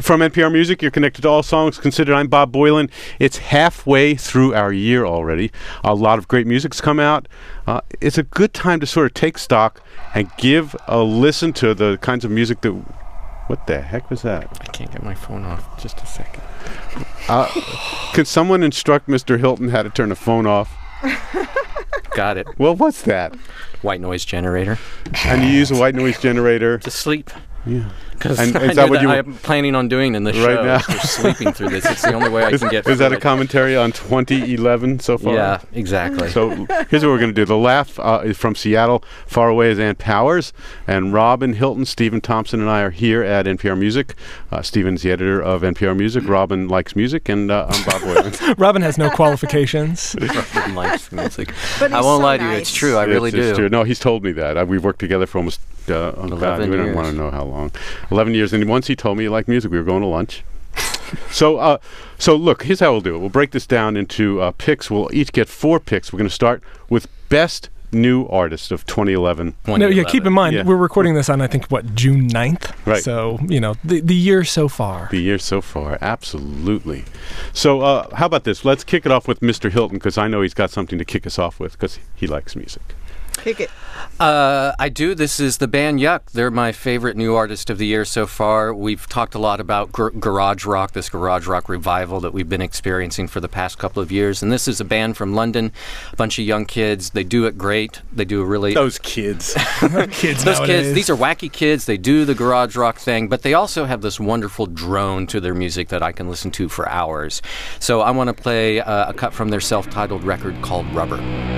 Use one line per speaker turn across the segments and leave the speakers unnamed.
From NPR Music, you're connected to All Songs Considered. I'm Bob Boilen. It's halfway through our year already. A lot of great music's come out. It's a good time to sort of take stock and give a listen to the kinds of music that... What the heck was that?
I can't get my phone off. Just a second.
Can someone instruct Mr. Hilton how to turn the phone off?
Got it.
Well, what's that?
White noise generator.
And you use a white noise generator?
To sleep.
Yeah.
Because
And
I
is
knew
that what you-
I'm planning on doing in the
Right
show.
now?
Just sleeping through this. It's the only way I can get
Is that
through
a commentary on 2011 so far?
Yeah, exactly.
So here's what we're going to do. The Laugh is from Seattle. Far away is Ann Powers. And Robin Hilton, Stephen Thompson, and I are here at NPR Music. Stephen's the editor of NPR Music. Robin likes music. And I'm Bob Boilen.
Robin has no qualifications.
Robin likes music.
But
I
he's
won't
so
lie to you.
nice.
It's true. I really
It's
do.
true. No, he's told me that. We've worked together for almost... we
11
don't want to
years.
know how long. 11 years. And once he told me he liked music. We were going to lunch. So look, here's how we'll do it. We'll break this down into picks. We'll each get 4 picks. We're going to start with Best New Artist of 2011.
No, yeah, keep in mind,
Yeah.
we're recording this on, I think, June 9th?
Right.
So, the year so far.
The year so far, absolutely. So how about this? Let's kick it off with Mr. Hilton, because I know he's got something to kick us off with, because he likes music.
Kick it.
I do. This is the band Yuck. They're my favorite new artist of the year so far. We've talked a lot about garage rock, this garage rock revival that we've been experiencing for the past couple of years. And this is a band from London, a bunch of young kids. They do it great. They do a really...
Those kids.
Kids
Those
nowadays.
kids, these are wacky kids. They do the garage rock thing, but they also have this wonderful drone to their music that I can listen to for hours. So I want to play a cut from their self-titled record called Rubber.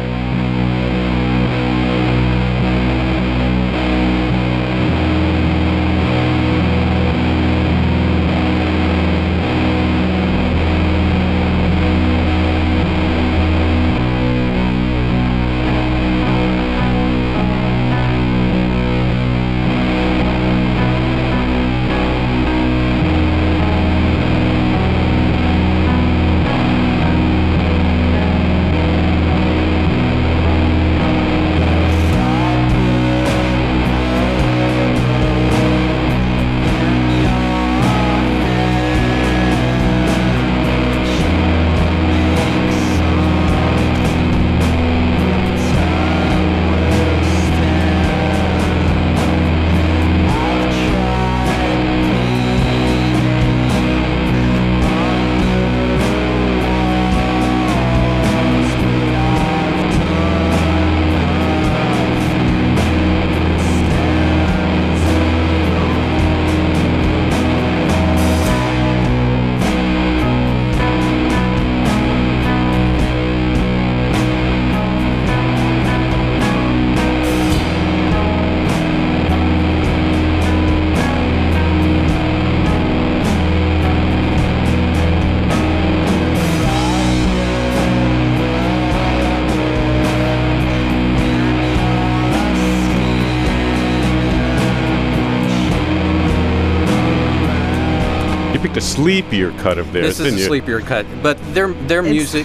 The sleepier cut of theirs,
This is
didn't
a
you?
sleepier cut, but their music...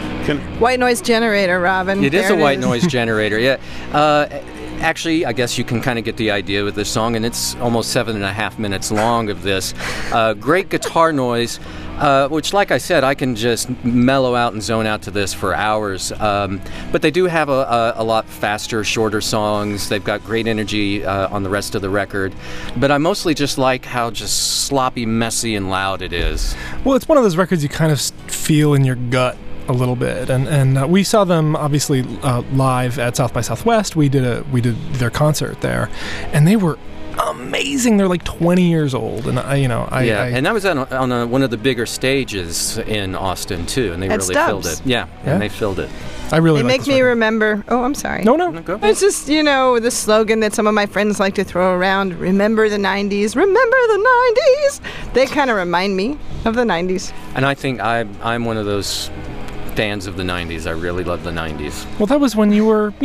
White noise generator, Robin.
It is
There
a white
is.
noise generator, yeah. Actually, I guess you can kind of get the idea with this song, and it's almost 7.5 minutes long of this. Great guitar noise, which, like I said, I can just mellow out and zone out to this for hours. But they do have a lot faster, shorter songs. They've got great energy on the rest of the record. But I mostly just like how just sloppy, messy, and loud it is.
Well, it's one of those records you kind of feel in your gut a little bit, and we saw them obviously live at South by Southwest. We did their concert there, and they were amazing. They're like 20 years old, and
and that was on one of the bigger stages in Austin too, and they
At
really
Stubbs.
filled it. Yeah, and they filled it.
I really
They
like
make
this
me
record.
remember. Oh, I'm sorry.
No.
Go ahead.
It's just, the slogan that some of my friends like to throw around, remember the 90s, remember the 90s. They kind of remind me of the 90s.
And I think I'm one of those fans of the 90s. I really love the 90s.
Well, that was when you were,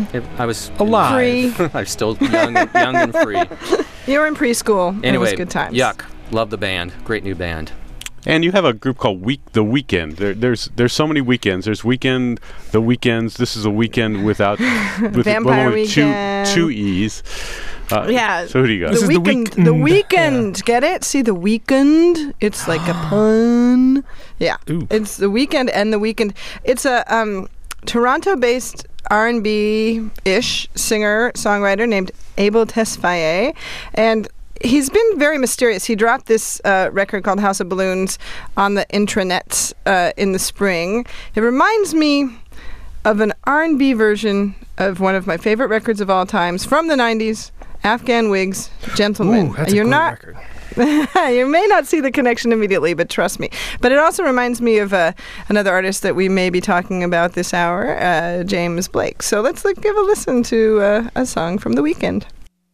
I was
alive.
Free.
I'm still young and free.
You were in preschool.
Anyway,
it was good times.
Yuck. Love the band. Great new band.
And you have a group called The Weekend. There's so many weekends. There's Weekend, The Weekends. This is a weekend with
Vampire
only
Weekend.
two E's.
Yeah.
So who do you got?
This is The
The
Weeknd.
Weeknd. Get it? See, The Weeknd. It's like a pun. Yeah.
Ooh.
It's The Weeknd and The Weeknd. It's a Toronto-based R&B-ish singer-songwriter named Abel Tesfaye. And he's been very mysterious. He dropped this record called House of Balloons on the intranets in the spring. It reminds me of an R&B version of one of my favorite records of all times from the 90s, Afghan Wigs, Gentlemen.
Ooh, that's a great record.
You may not see the connection immediately, but trust me. But it also reminds me of another artist that we may be talking about this hour, James Blake. So let's give a listen to a song from The Weeknd.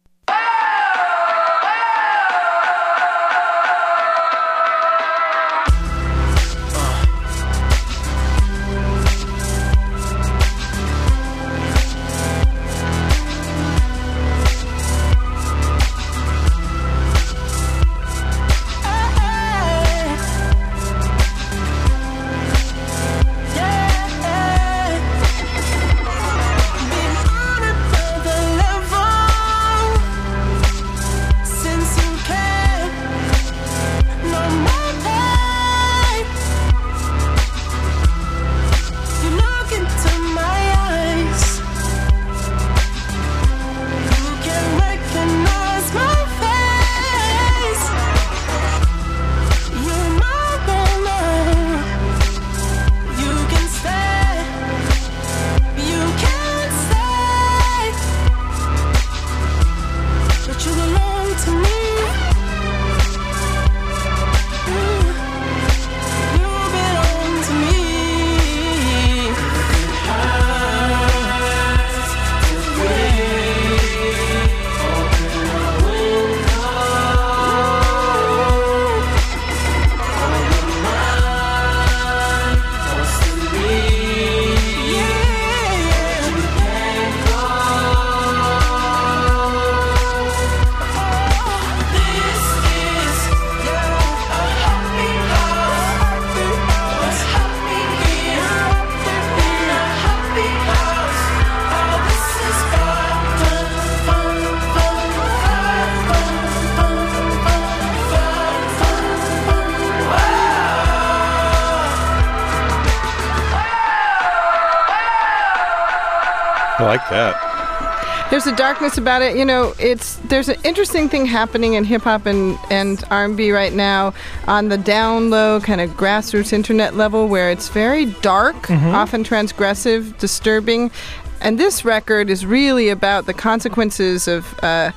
I like that.
There's a darkness about it. You know, there's an interesting thing happening in hip-hop and R&B right now on the down low, kind of grassroots internet level where it's very dark, often transgressive, disturbing. And this record is really about the consequences of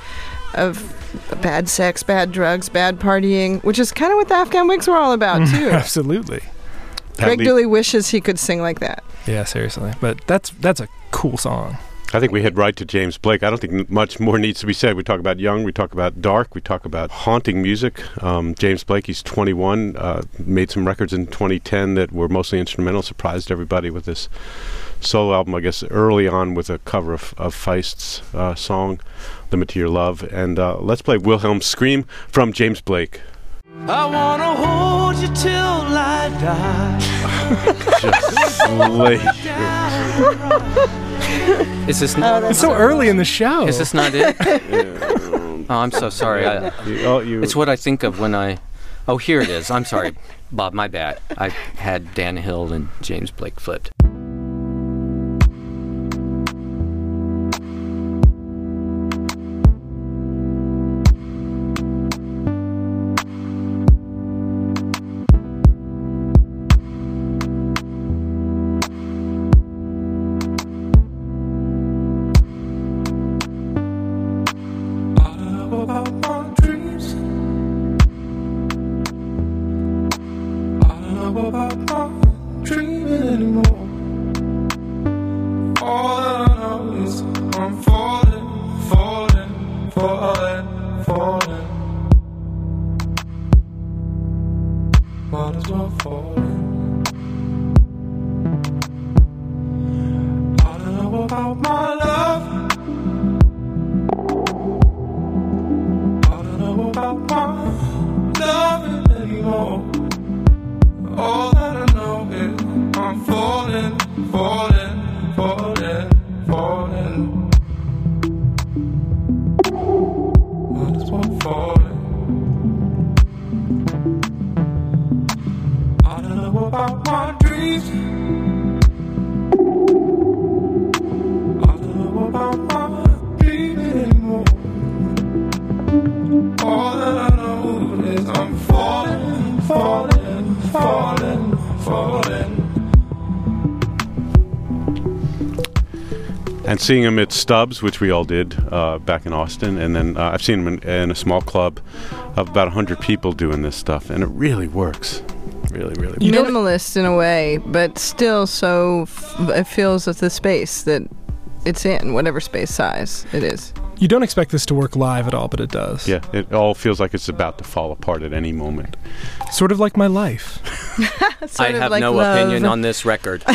bad sex, bad drugs, bad partying, which is kind of what the Afghan Wigs were all about, too.
Absolutely.
Greg Dulli wishes he could sing like that.
Yeah, seriously. But that's a cool song.
I think we head right to James Blake. I don't think much more needs to be said. We talk about young, we talk about dark, we talk about haunting music. James Blake, he's 21, made some records in 2010 that were mostly instrumental, surprised everybody with this solo album, I guess, early on with a cover of Feist's song, Limit to Your Love. And let's play Wilhelm Scream from James Blake.
I wanna hold you till I die.
Just Blake.
Is this not?
It's so early in the show.
Is this not it? Oh, I'm so sorry. It's what I think of when I. Oh, here it is. I'm sorry, Bob. My bad. I had Dan Hill and James Blake flipped.
heartbeat. I don't know about my heartbeat anymore. All that I know is I'm falling, falling, falling, falling.
And seeing him at Stubbs, which we all did back in Austin, and then I've seen him in a small club of about 100 people doing this stuff, and it really works. Really, really works.
Minimalist in a way, but still so it feels with the space that it's in, whatever space size it is.
You don't expect this to work live at all, but it does.
Yeah, it all feels like it's about to fall apart at any moment.
Sort of like my life.
I have
like
no
love.
opinion on this record.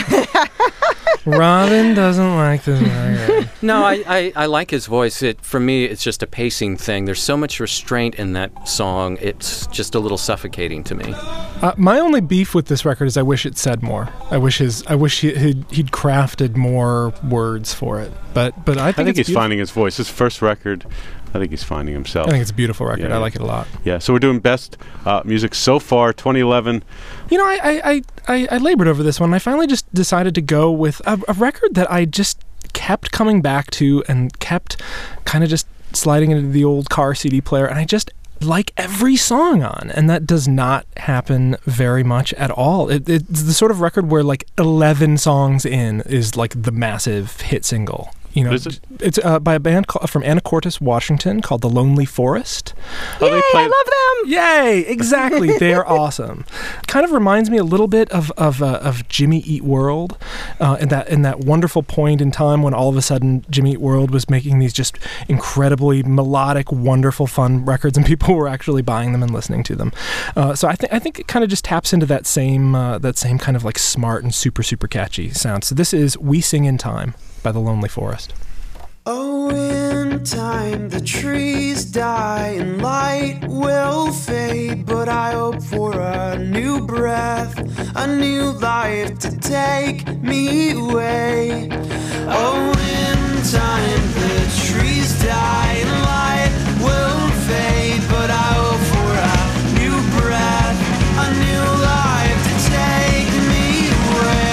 Robin doesn't like this record.
No, I like his voice. For me, it's just a pacing thing. There's so much restraint in that song. It's just a little suffocating to me.
My only beef with this record is I wish it said more. I wish he'd crafted more words for it. But I think
he's finding his voice. His first record, I think he's finding himself.
I think it's a beautiful record.
Yeah.
I like it a lot.
Yeah, so we're doing best music so far, 2011.
You know, I labored over this one. I finally just decided to go with a record that I just kept coming back to and kept kind of just sliding into the old car CD player, and I just like every song on, and that does not happen very much at all. It's the sort of record where like 11 songs in is like the massive hit single. You know, it's by a band from Anacortes, Washington, called The Lonely Forest.
Oh,
Yay, I love them!
Yay! Exactly, they are awesome. Kind of reminds me a little bit of Jimmy Eat World, in that wonderful point in time when all of a sudden Jimmy Eat World was making these just incredibly melodic, wonderful, fun records, and people were actually buying them and listening to them. So I think it kind of just taps into that same kind of like smart and super catchy sound. So this is "We Sing in Time" by The Lonely Forest.
Oh, in time the trees die and light will fade, but I hope for a new breath, a new life to take me away. Oh, in time the trees die and light will fade, but I hope for a new breath, a new life to take me away.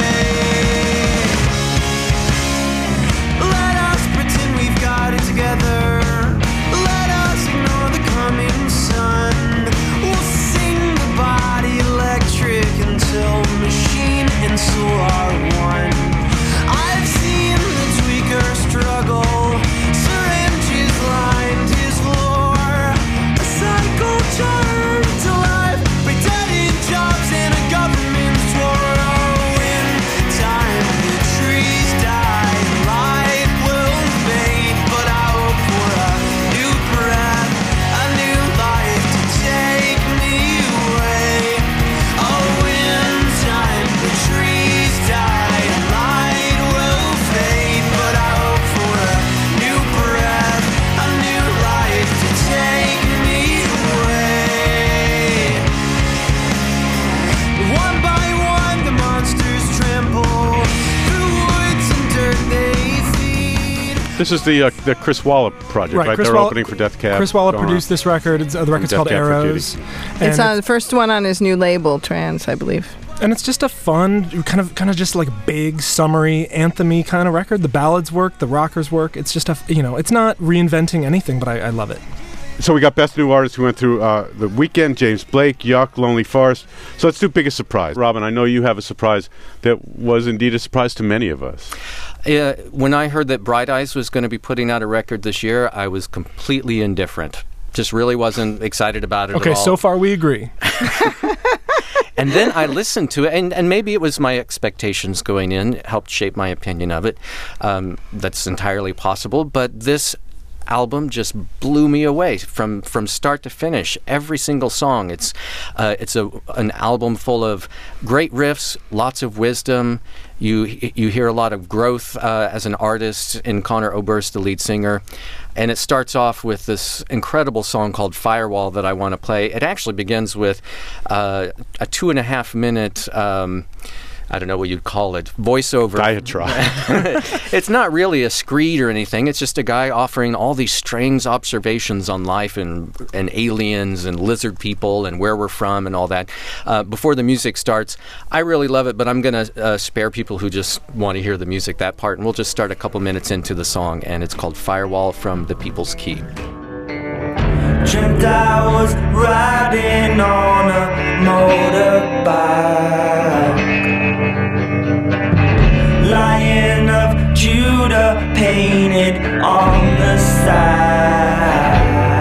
Together, let us ignore the coming sun. We'll sing the body electric until machine and soul are one. I've seen the tweaker struggle, syringes lined his floor. A cycle turned to life, pretending jobs in a government's war. Oh, in time the trees die, light will fade.
This is the Chris Wallop project, right?
Chris
They're
Wallop,
opening for Death Cab.
Chris Wallop produced this record. The record's called Arrows.
It's on the first one on his new label, Trans, I believe.
And it's just a fun, kind of just like big, summery, anthem-y kind of record. The ballads work, the rockers work. It's just it's not reinventing anything, but I love it.
So we got Best New Artist. We went through The Weeknd, James Blake, Yuck, Lonely Forest. So let's do Biggest Surprise. Robin, I know you have a surprise that was indeed a surprise to many of us.
When I heard that Bright Eyes was going to be putting out a record this year, I was completely indifferent. Just really wasn't excited about it at all.
Okay, so far we agree.
And then I listened to it, and maybe it was my expectations going in, it helped shape my opinion of it. That's entirely possible, but this album just blew me away from start to finish. Every single song, it's an album full of great riffs, lots of wisdom. You hear a lot of growth as an artist in Conor Oberst, the lead singer, and it starts off with this incredible song called Firewall that I want to play. It actually begins with a 2.5 minute I don't know what you'd call it, voiceover.
Diatribe.
It's not really a screed or anything. It's just a guy offering all these strange observations on life and aliens and lizard people and where we're from and all that. Before the music starts, I really love it, but I'm going to spare people who just want to hear the music, that part, and we'll just start a couple minutes into the song, and it's called Firewall from the People's Key.
Dreamt I was riding on a motorbike, Lion of Judah painted on the side.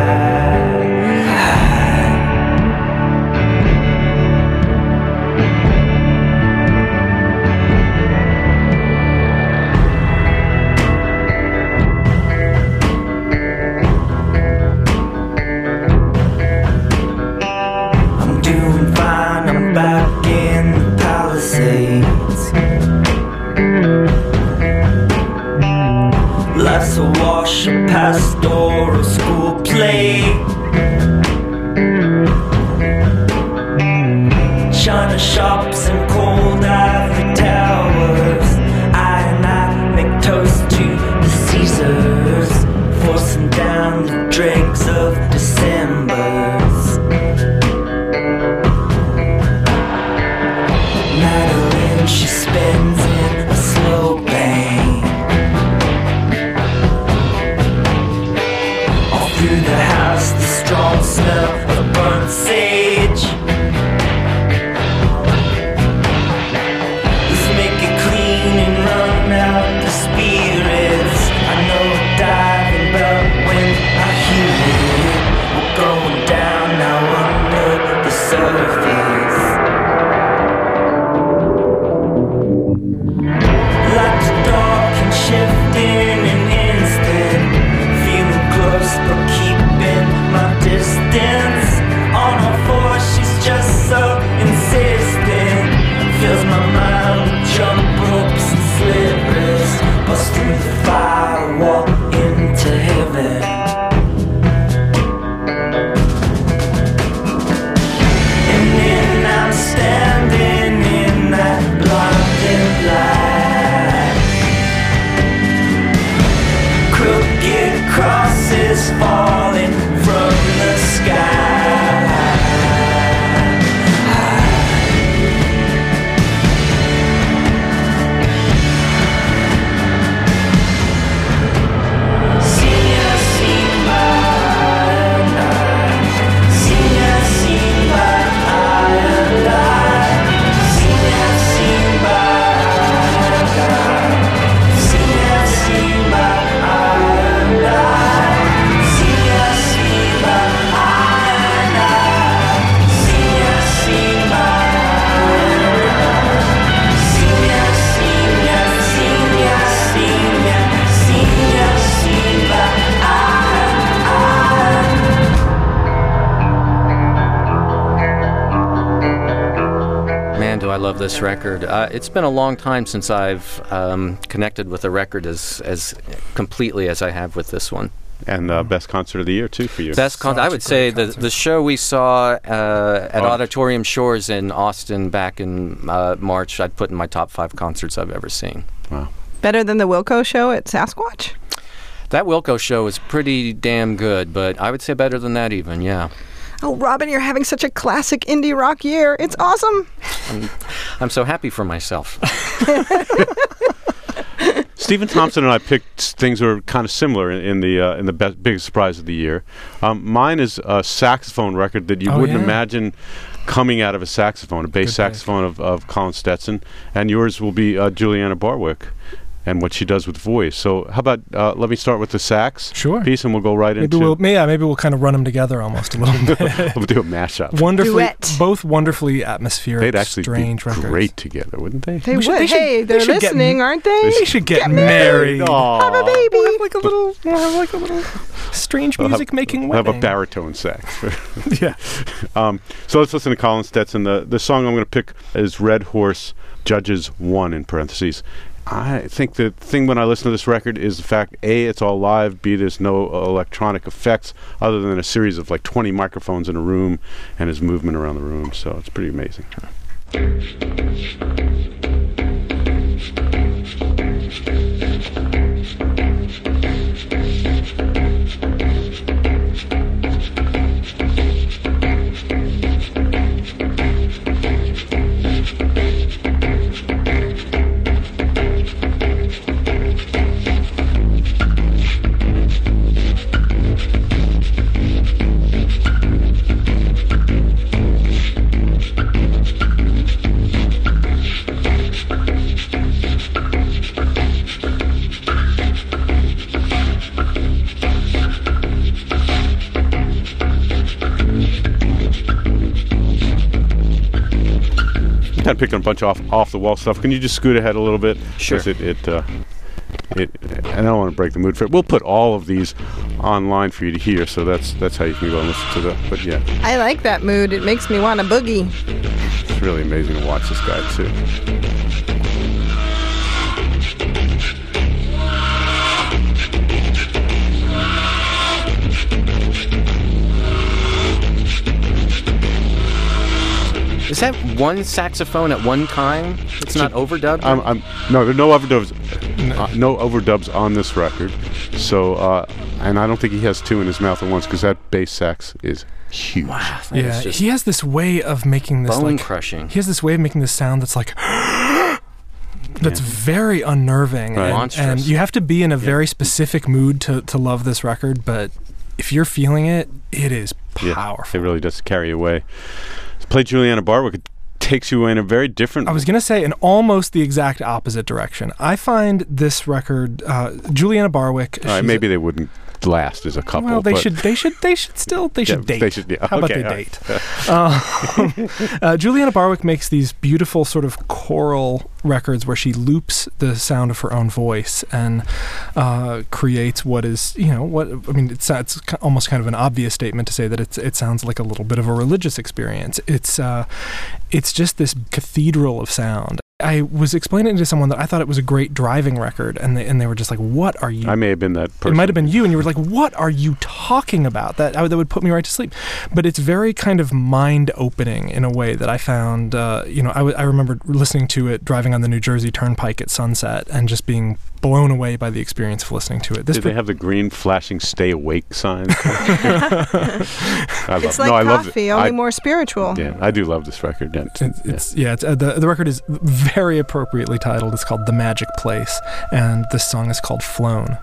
I'm doing fine, I'm back in the Palisades. Life's a wash, a pastoral school play. China shops and cold ivory towers. I make toast to the Caesars, forcing down the dregs of Decembers. Madeline, she spends in a slow bank. Through the house, the strong smell of burnt sage. Let's make it clean and run out the spirits. I know a diving bell when I hear it. We're going down now under the surface. Like the dark and shifting an instant, feeling close but keeping my distance. On all fours, she's just so insistent. Fills my mind with jump ropes and slivers. Bust through the firewall into heaven. And then I'm standing in that blinding light. Crooked crosses falling from the sky. Seen ya, seen by and I. Seen ya, seen by and I. Seen ya, seen by and I. Seen ya, seen by and I. Seen ya, seen by and I. Seen ya, seen by and I. Seen ya, seen ya, seen ya, seen ya, seen ya, seen by and I.
Man, do I love this record. It's been a long time since I've connected with a record as completely as I have with this one.
And best concert of the year, too, for you.
Best concert, I would say the show we saw at Auditorium Shores in Austin back in March, I'd put in my top 5 concerts I've ever seen.
Wow.
Better than the Wilco show at Sasquatch?
That Wilco show was pretty damn good, but I would say better than that even, yeah.
Oh, Robin, you're having such a classic indie rock year. It's awesome.
I'm so happy for myself.
Stephen Thompson and I picked things that were kind of similar in the biggest surprise of the year. Mine is a saxophone record that you wouldn't imagine coming out of a saxophone, a bass saxophone of Colin Stetson, and yours will be Juliana Barwick and what she does with voice. So how about let me start with the sax piece, and we'll go right into...
Maybe we'll kind of run them together almost a little bit.
We'll do a mashup.
Both wonderfully atmospheric,
they'd actually
strange
be
records.
Great together, wouldn't they?
They would. Hey, they're listening, aren't they?
They should get married.
Have a baby.
We'll have like a little strange music-making
we'll
wedding.
have a baritone sax.
Yeah.
So let's listen to Colin Stetson. The song I'm going to pick is Red Horse Judges 1 in parentheses. I think the thing when I listen to this record is the fact, A, it's all live, B, there's no electronic effects other than a series of like 20 microphones in a room and his movement around the room. So it's pretty amazing. kind of picking a bunch off the wall stuff. Can you just scoot ahead a little bit?
Sure.
'Cause and I don't want to break the mood for it. We'll put all of these online for you to hear, so that's how you can go and listen to that. But yeah,
I like that mood. It makes me want to boogie.
it's really amazing to watch this guy too.
Is that one saxophone at one time? It's not overdubbed?
No, there are no overdubs. No overdubs on this record. So, and I don't think he has two in his mouth at once because that bass sax is huge.
Wow, that
Yeah,
is just
he has this way of making this
bone
like
crushing.
he has this way of making this sound that's like that's very unnerving,
Right.
and
Monstrous.
you have to be in a very specific mood to love this record. But if you're feeling it, it is powerful.
It really does carry you away. Play Juliana Barwick. It takes you in a very different.
I was gonna say in almost the exact opposite direction. I find this record, Juliana Barwick. she's
maybe they wouldn't last as a couple.
Well, they
but
should date.
They should, yeah.
How about
Okay,
they
all right.
date? Juliana Barwick makes these beautiful sort of choral records where she loops the sound of her own voice and creates what is, it's almost kind of an obvious statement to say that it sounds like a little bit of a religious experience. It's just this cathedral of sound. I was explaining to someone that I thought it was a great driving record, and they were just like, "What are you?"
I may have been that person.
It might have been you, and you were like, "What are you talking about?" That would put me right to sleep. But it's very kind of mind-opening in a way that I found. I remember listening to it driving on the New Jersey Turnpike at sunset, and just being blown away by the experience of listening to it.
Did they have the green flashing "Stay Awake" sign?
It's like coffee, only more spiritual.
Yeah, I do love this record.
The record is very appropriately titled. It's called "The Magic Place," and this song is called "Flown."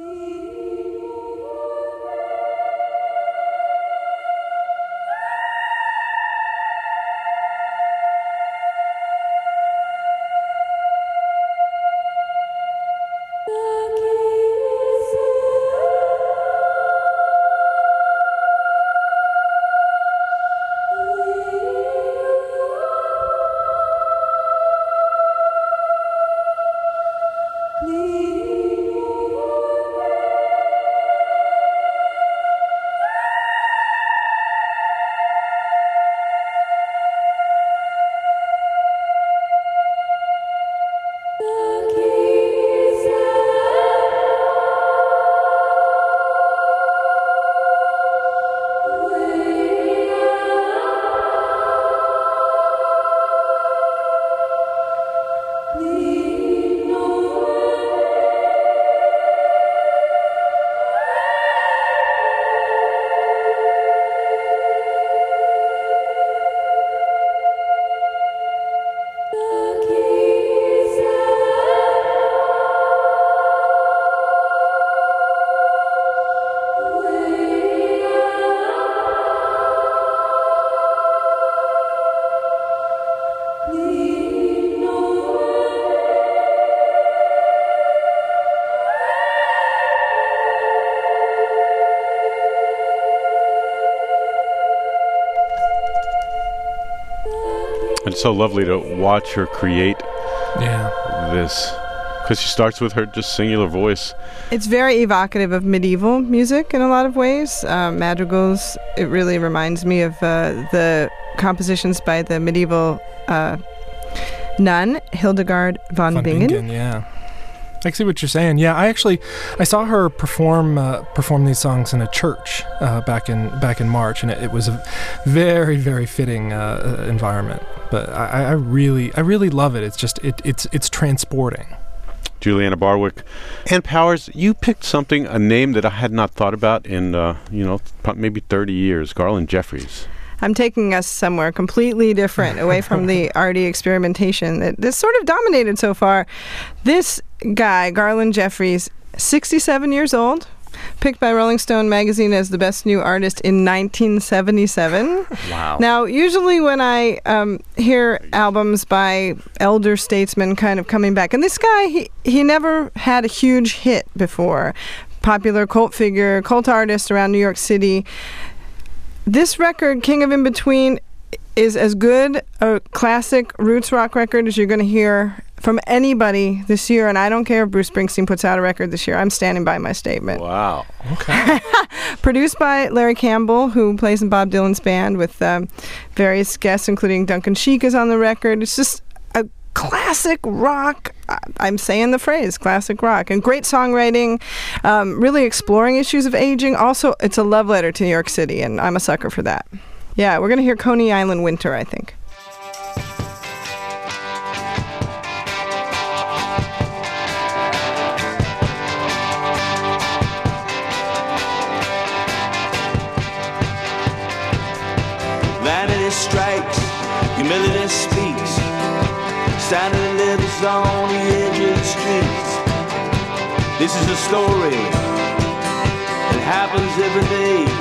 It's so lovely to watch her create this, because she starts with her just singular voice.
It's very evocative of medieval music in a lot of ways. Madrigals, it really reminds me of the compositions by the medieval nun, Hildegard von Bingen.
Yeah. I see what you're saying. Yeah, I saw her perform these songs in a church back in March, and it was a very, very fitting environment. But I really love it. It's just it's transporting.
Juliana Barwick. And Powers, you picked a name that I had not thought about in maybe 30 years. Garland Jeffries.
I'm taking us somewhere completely different, away from the arty experimentation that this sort of dominated so far. This guy, Garland Jeffries, 67 years old, picked by Rolling Stone magazine as the best new artist in 1977.
Wow.
Now, usually when I hear albums by elder statesmen kind of coming back, and this guy, he never had a huge hit before. Popular cult figure, cult artist around New York City. This record, King of In Between, is as good a classic roots rock record as you're going to hear from anybody this year, and I don't care if Bruce Springsteen puts out a record this year. I'm standing by my statement.
Wow.
Okay.
Produced by Larry Campbell, who plays in Bob Dylan's band, with various guests, including Duncan Sheik is on the record. It's just a classic rock. I'm saying the phrase, classic rock. And great songwriting, really exploring issues of aging. Also, it's a love letter to New York City, and I'm a sucker for that. Yeah, we're going to hear Coney Island Winter, I think.
Vanity strikes, humility speaks. Standing lives on the edge of the streets. This is a story that happens every day.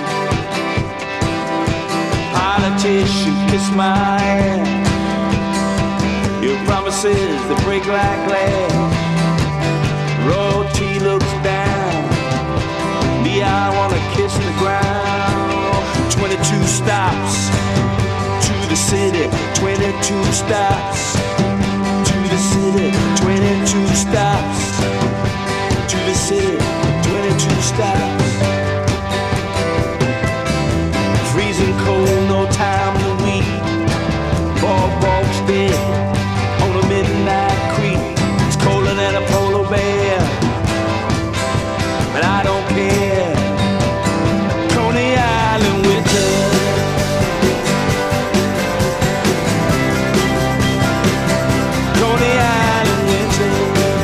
Politician, kiss my hand. Your promises that break like glass. Royalty looks down. Me, I wanna kiss the ground. 22 stops to the city. 22 stops to the city. 22 stops to the city. 22 stops. Freezing cold, no time to weep. Boardwalks dead on a midnight creek. It's colder than a polar bear, but I don't care. Coney Island winter. Coney Island winter.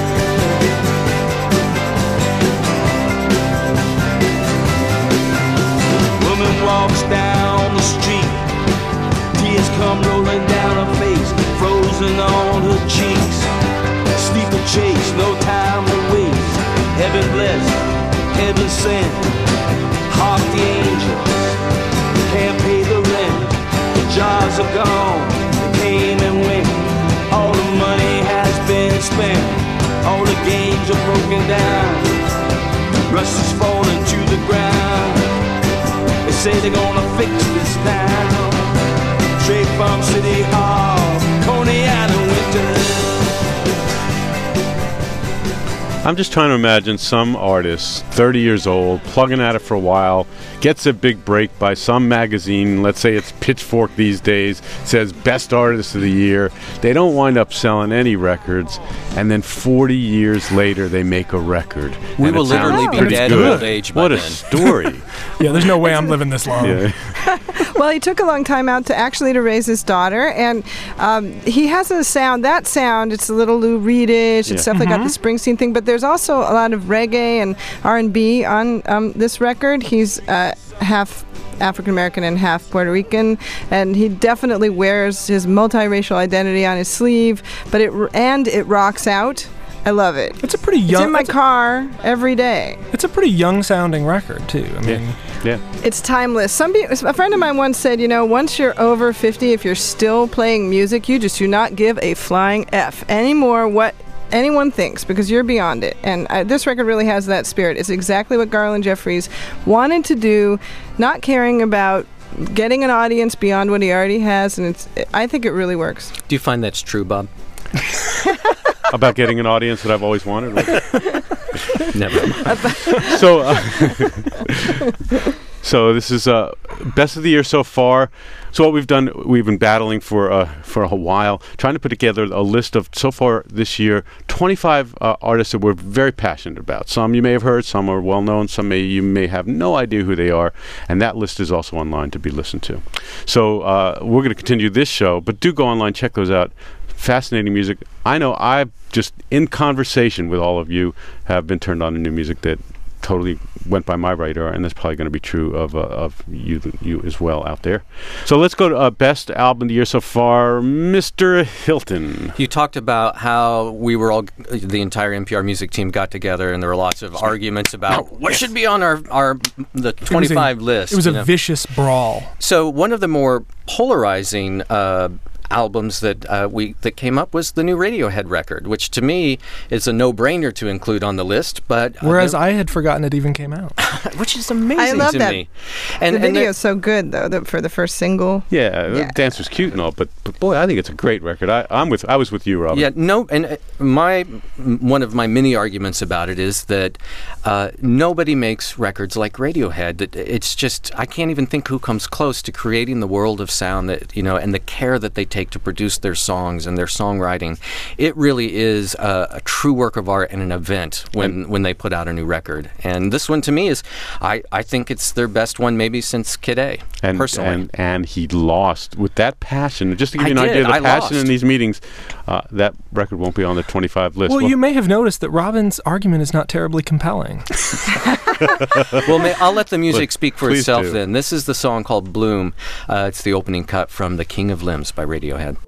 Woman walks down the street. Tears come rolling down her face, frozen on her cheeks. Steeplechase, no time to waste. Heaven blessed, heaven sent. Hark the angels, can't pay the rent. The jars are gone, they came and went. All the money has been spent. All the games are broken down. Rust is falling to the ground. They say they're gonna fix this town. Straight from City Hall, Coney Island winter.
I'm just trying to imagine some artist, 30 years old, plugging at it for a while, gets a big break by some magazine, let's say it's Pitchfork these days, says Best Artist of the Year. They don't wind up selling any records, and then 40 years later they make a record.
We
and
will
it sounds
literally be
pretty
dead
good.
of old age by
What a
then.
story.
Yeah, there's no way I'm living this long.
Yeah.
Well, he took a long time out to raise his daughter, and he has a sound. That sound, it's a little Lou Reedish. It's definitely got the Springsteen thing, but there's also a lot of reggae and R&B on this record. He's half African American and half Puerto Rican, and he definitely wears his multiracial identity on his sleeve. But it rocks out. I love it.
It's a pretty young.
It's in my car every day.
It's a pretty young sounding record too. I mean,
Yeah.
It's timeless. A friend of mine once said, once you're over 50, if you're still playing music, you just do not give a flying F anymore what anyone thinks, because you're beyond it. And this record really has that spirit. It's exactly what Garland Jeffries wanted to do, not caring about getting an audience beyond what he already has, and I think it really works.
Do you find that's true, Bob?
About getting an audience that I've always wanted.
Never.
So this is best of the year so far. So what we've done, we've been battling for a while, trying to put together a list of, so far this year, 25 artists that we're very passionate about. Some you may have heard, some are well known, some you may have no idea who they are, and that list is also online to be listened to. So we're going to continue this show, but do go online, check those out. Fascinating music. I know I've just, in conversation with all of you, have been turned on to new music that totally went by my radar, and that's probably going to be true of you as well out there. So let's go to best album of the year so far, Mr. Hilton.
You talked about how we were all, the entire NPR music team got together, and there were lots of arguments about what should be on the 25 list.
It was a vicious brawl.
So one of the more polarizing albums that that came up was the new Radiohead record, which to me is a no-brainer to include on the list. But
whereas I had forgotten it even came out,
which is amazing
I love
to
that.
me.
The video is so good though for the first single.
Yeah,
Yeah.
the dance was cute and all, but boy, I think it's a great record. I was with you, Robin.
Yeah, no, and one of my many arguments about it is that nobody makes records like Radiohead. It's just I can't even think who comes close to creating the world of sound that and the care that they take to produce their songs and their songwriting. It really is a true work of art and an event when they put out a new record. And this one to me is, I think it's their best one maybe since Kid A. Personally,
and he lost with that passion. Just to give you an
I
idea of
did.
the
I
passion
lost.
in these meetings, that record won't be on the 25 list.
well, you may have noticed that Robin's argument is not terribly compelling.
well, I'll let the music speak for
please
itself
do.
then. This is the song called Bloom. It's the opening cut from The King of Limbs by Radiohead.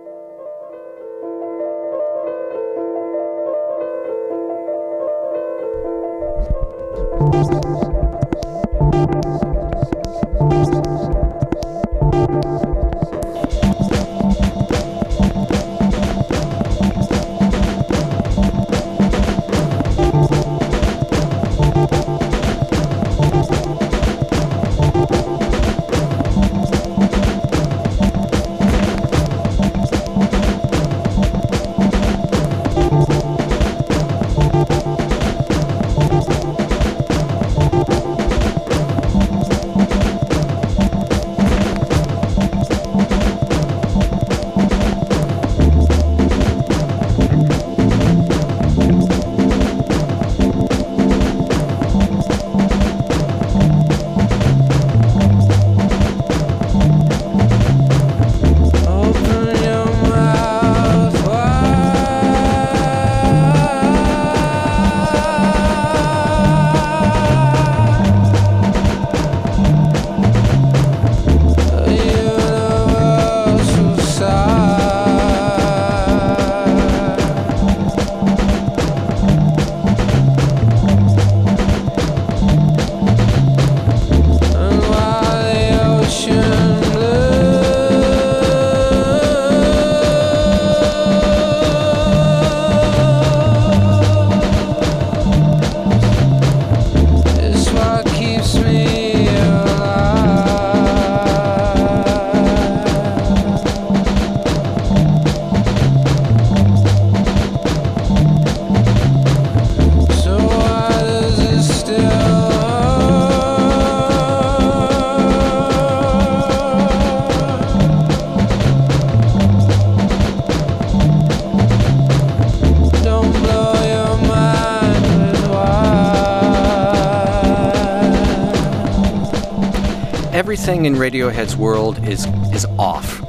Everything in Radiohead's world is off.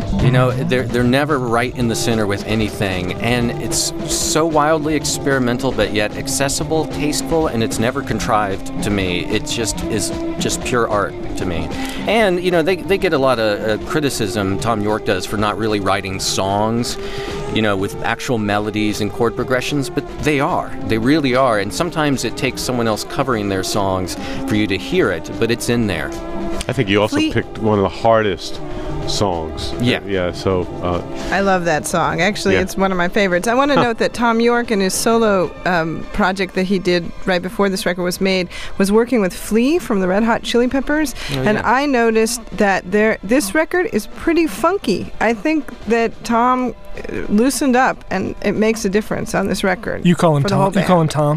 They're never right in the center with anything, and it's so wildly experimental, but yet accessible, tasteful, and it's never contrived to me. It just is just pure art to me. And they get a lot of criticism. Tom York does for not really writing songs, with actual melodies and chord progressions, but they really are. And sometimes it takes someone else covering their songs for you to hear it, but it's in there.
I think you also picked one of the hardest songs.
Yeah.
So
I love that song. Actually, it's one of my favorites. I want to note that Tom York and his solo project that he did right before this record was made was working with Flea from the Red Hot Chili Peppers, and I noticed that this record is pretty funky. I think that Tom loosened up, and it makes a difference on this record.
You call him Tom? You call him Tom?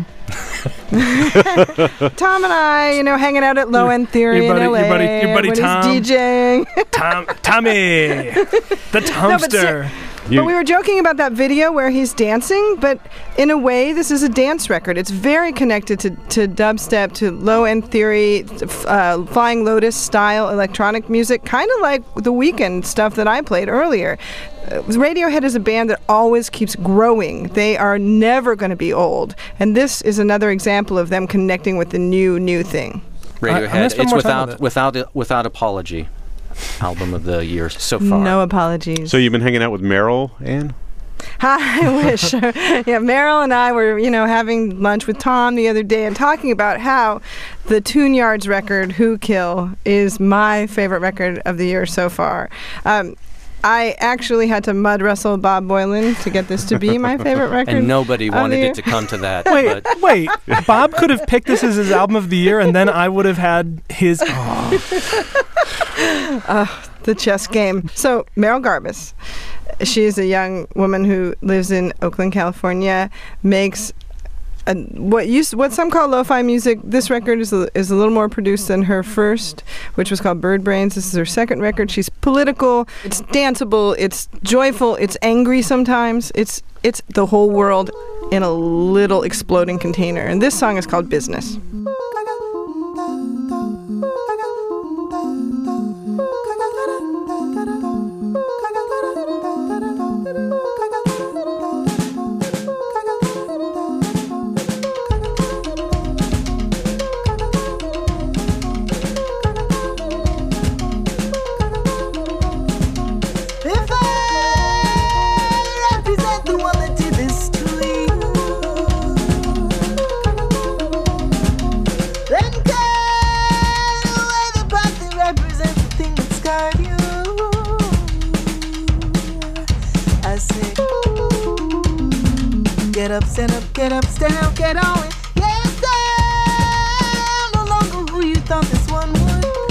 Tom and I, hanging out at Low End Theory in LA.
Your buddy
when
Tom.
he's DJing.
Tommy, the Tomster.
But we were joking about that video where he's dancing, but in a way, this is a dance record. It's very connected to dubstep, to Low End Theory, Flying Lotus style electronic music, kind of like the Weeknd stuff that I played earlier. Radiohead is a band that always keeps growing. They are never going to be old. And this is another example of them connecting with the new thing.
Radiohead, it's without apology. Album of the year so far.
No apologies.
So you've been hanging out with Meryl, Ann?
I wish. Meryl and I were, having lunch with Tom the other day and talking about how the Tune Yards record, Who Kill, is my favorite record of the year so far. I actually had to mud wrestle Bob Boilen to get this to be my favorite record.
And nobody
of the
wanted
year.
it to come to that.
Wait,
but
wait. Bob could have picked this as his album of the year, and then I would have had his.
The chess game. So Meryl Garbus, she is a young woman who lives in Oakland, California, makes what some call lo-fi music. This record is a little more produced than her first, which was called Bird Brains. This is her second record. She's political, it's danceable, it's joyful, it's angry sometimes. It's the whole world in a little exploding container. And this song is called Business.
If I represent the one that did this to you, then cut away the part that represents the thing that scarred you. I say, get up, stand up, get up, stand up, get on. Yes, I'm no longer who you thought this one would be.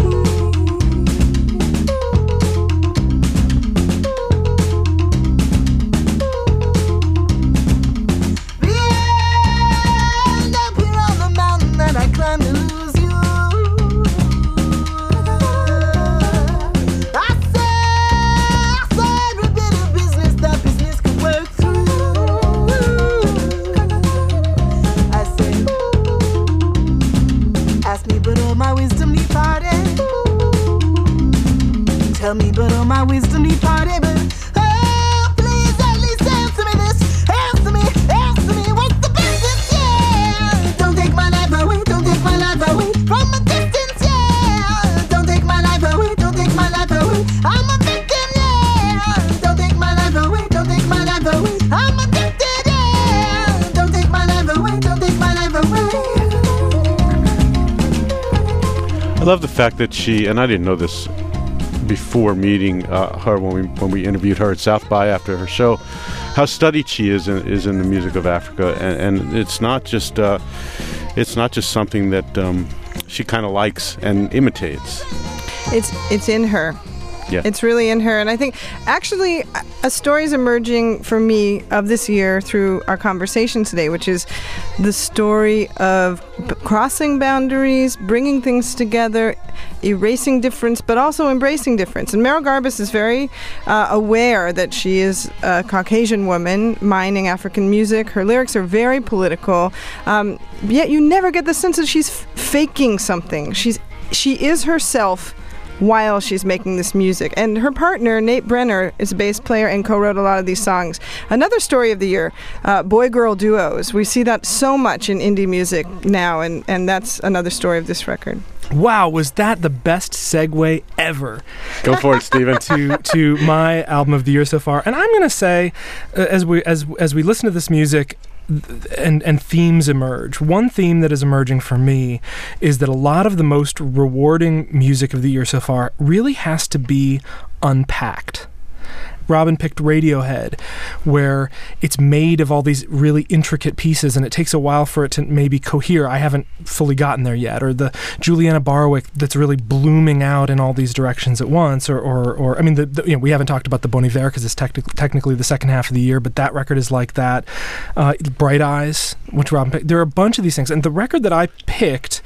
And up here on the mountain that I climbed to lose you, I saw every bit of business that business could work through. I said, ask me but all my wisdom departed. Tell me but all my wisdom departed. But oh, please at least answer me this. Answer me, what's the business? Yeah, don't take my life away, don't take my life away from a distance. Yeah, don't take my life away, don't take my life away. I'm a victim. Yeah, don't take my life away, don't take my life away. I'm addicted. Yeah, don't take my life away, don't take my life away.
I love the fact that she, and I didn't know this before meeting her when we interviewed her at South by after her show, how studied she is in the music of Africa, and it's not just something that she kind of likes and imitates.
It's in her.
Yeah.
It's really in her. And I think actually a story is emerging for me of this year through our conversation today, which is the story of crossing boundaries, bringing things together, erasing difference, but also embracing difference. And Meryl Garbus is very aware that she is a Caucasian woman mining African music. Her lyrics are very political, yet you never get the sense that she's faking something. She is herself while she's making this music. And her partner, Nate Brenner, is a bass player and co-wrote a lot of these songs. Another story of the year, boy-girl duos. We see that so much in indie music now, and that's another story of this record.
Wow, was that the best segue ever?
Go for it, Stephen.
to my album of the year so far. And I'm going to say, as we listen to this music, and themes emerge. One theme that is emerging for me is that a lot of the most rewarding music of the year so far really has to be unpacked. Robin picked Radiohead, where it's made of all these really intricate pieces and it takes a while for it to maybe cohere. I haven't fully gotten there yet. Or the Juliana Barwick that's really blooming out in all these directions at once. Or I mean, we haven't talked about the Bon Iver because it's technically the second half of the year, but that record is like that. Bright Eyes, which Robin picked. There are a bunch of these things. And the record that I picked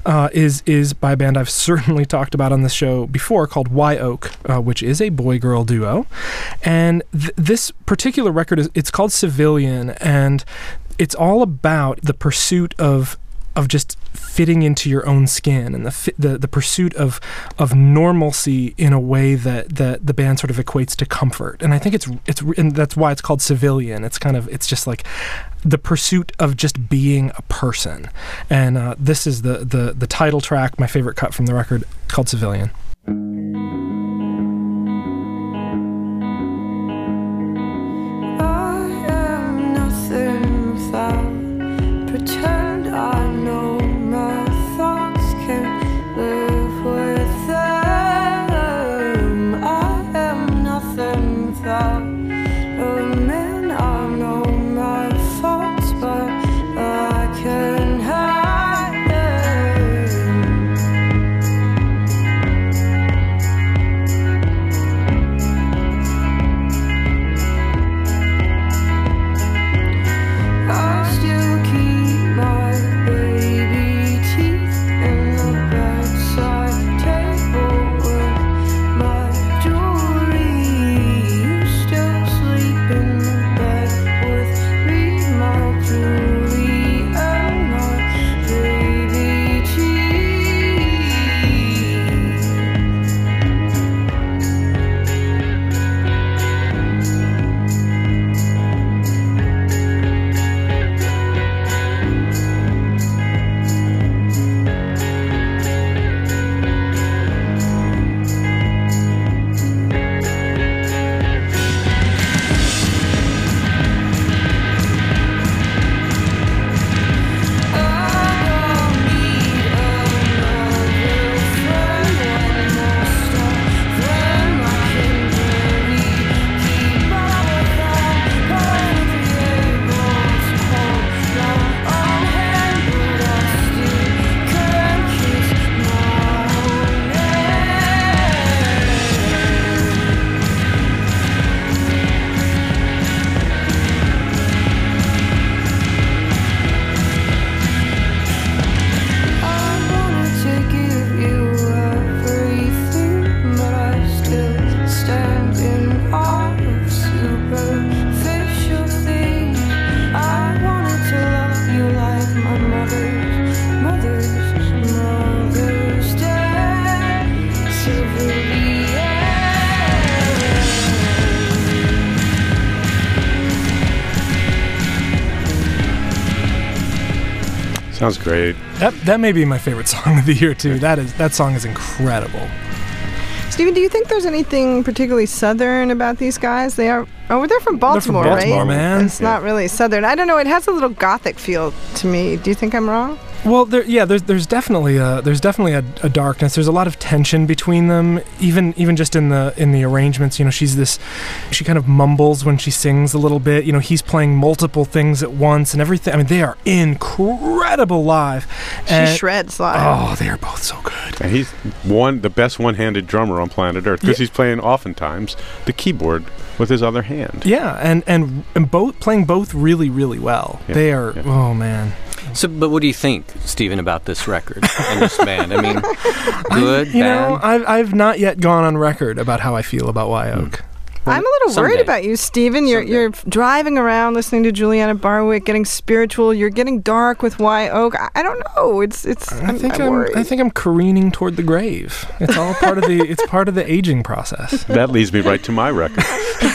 is by a band I've certainly talked about on this show before called Wye Oak, which is a boy-girl duo. And this particular record it's called Civilian, and it's all about the pursuit of just fitting into your own skin and the pursuit of normalcy in a way that the band sort of equates to comfort. And I think it's and that's why it's called Civilian. It's just like the pursuit of just being a person. And this is the title track, my favorite cut from the record, called Civilian.
Pretend I know my thoughts can't live with them. I am nothing
Sounds great.
That may be my favorite song of the year too. That song is incredible.
Stephen, do you think there's anything particularly Southern about these guys? They're from Baltimore,
Baltimore,
right?
man.
It's not really Southern. I don't know. It has a little Gothic feel to me. Do you think I'm wrong?
Well, there's definitely a darkness. There's a lot of tension between them, even just in the arrangements. You know, she kind of mumbles when she sings a little bit. You know, he's playing multiple things at once and everything. I mean, they are incredible live.
She shreds live.
Oh, they are both so good.
And he's the best one-handed drummer on planet Earth because he's playing oftentimes the keyboard with his other hand.
Yeah, and both playing both really, really well.
Yeah,
they are.
yeah.
Oh man.
So, but what do you think, Stephen, about this record and this band? I mean, good,
You know,
bad?
I've not yet gone on record about how I feel about Wye Oak.
I'm a little worried
Someday.
about you, Stephen.
Someday.
You're driving around listening to Juliana Barwick, getting spiritual. You're getting dark with Wye Oak. I don't know. I'm worried.
I think I'm careening toward the grave. It's all part of the aging process.
That leads me right to my record.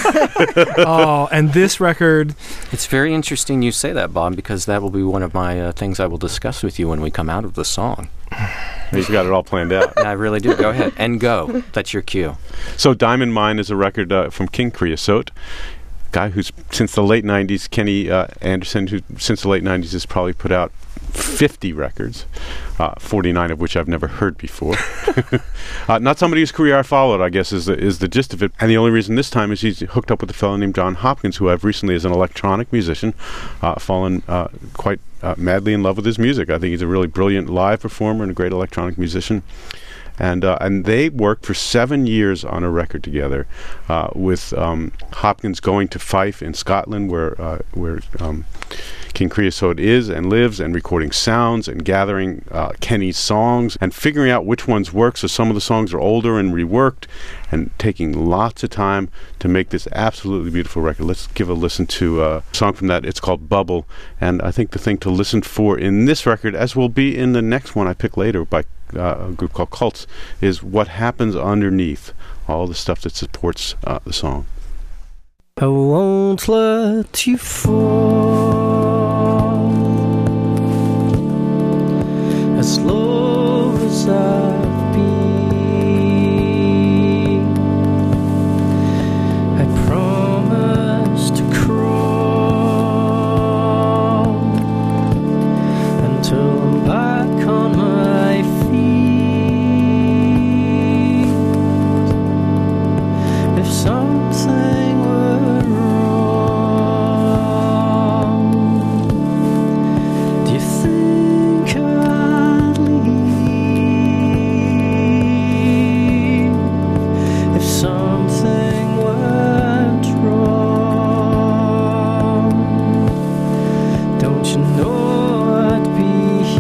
Oh, and this record,
It's very interesting you say that, Bob, because that will be one of my things I will discuss with you when we come out of the song.
He's got it all planned out.
I really do. Go ahead. And go. That's your cue.
So Diamond Mine is a record from King Creosote, guy who's since the late 90s, Kenny Anderson, who since the late 90s has probably put out 50 records, 49 of which I've never heard before. Not somebody whose career I followed, I guess, is the gist of it. And the only reason this time is he's hooked up with a fellow named John Hopkins, who I've recently, as an electronic musician, fallen quite madly in love with his music. I think he's a really brilliant live performer and a great electronic musician. And they worked for 7 years on a record together, with Hopkins going to Fife in Scotland, where King Creosote is and lives, and recording sounds and gathering Kenny's songs and figuring out which ones work. So some of the songs are older and reworked, and taking lots of time to make this absolutely beautiful record. Let's give a listen to a song from that. It's called Bubble, and I think the thing to listen for in this record, as will be in the next one I pick later by a group called Cults, is what happens underneath all the stuff that supports the song.
I won't let you fall as low as I've been. I promise to crawl until I'm back on my feet. If something were wrong, do you think I'd leave? If something went wrong, don't you know I'd be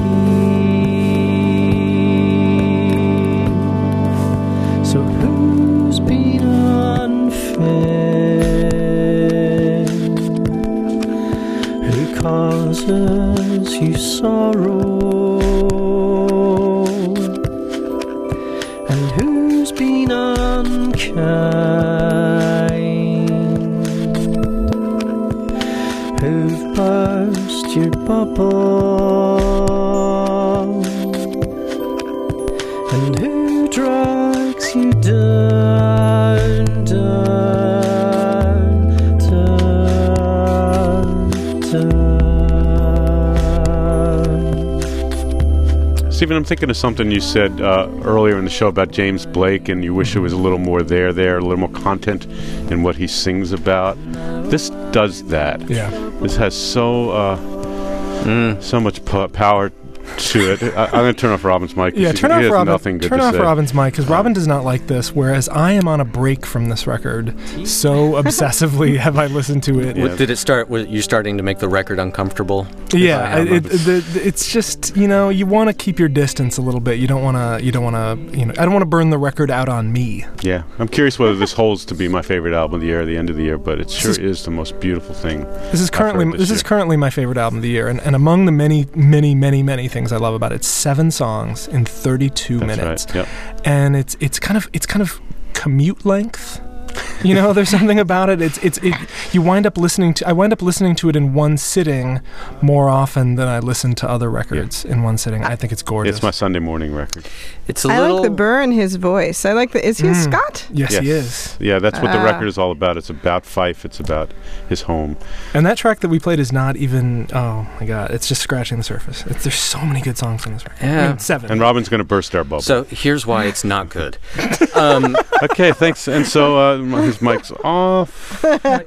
here? So who's been unfair? Who causes you sorrow? And who's been unkind? Who've burst your bubble? And who drags you down, down, down, down?
Stephen, I'm thinking of something you said earlier in the show about James Blake, and you wish there was a little more there, a little more content in what he sings about. This does that.
yeah.
This has so much power to it. I'm going to turn off Robin's mic.
Yeah,
He has nothing good
turn
to
off
say.
Robin's mic, because Robin does not like this, whereas I am on a break from this record. So obsessively have I listened to it.
Yeah.
Did it start with you starting to make the record uncomfortable?
Yeah,
If I have
it's just, you know, you want to keep your distance a little bit. You don't want to, I don't want to burn the record out on me.
Yeah, I'm curious whether this holds to be my favorite album of the year at the end of the year, but it sure is the most beautiful thing.
This is currently
heard this year.
currently my favorite album of the year, and among the many, many, many, many things I love about it, 7 songs in 32
That's
minutes,
right. Yep.
and it's kind of commute length. You know, there's something about it. You wind up listening to. I wind up listening to it in one sitting more often than I listen to other records in one sitting. I think it's gorgeous.
It's my Sunday morning record.
It's a
I
little.
like the burr in his voice. I like the. Is he a Scot?
Yes, he is.
Yeah, that's what the record is all about. It's about Fife. It's about his home.
And that track that we played is not even. Oh my God! It's just scratching the surface. There's so many good songs on this record.
Yeah.
I mean, 7.
And Robin's going to burst our bubble.
So here's why it's not good.
Okay, thanks. And so his mic's off.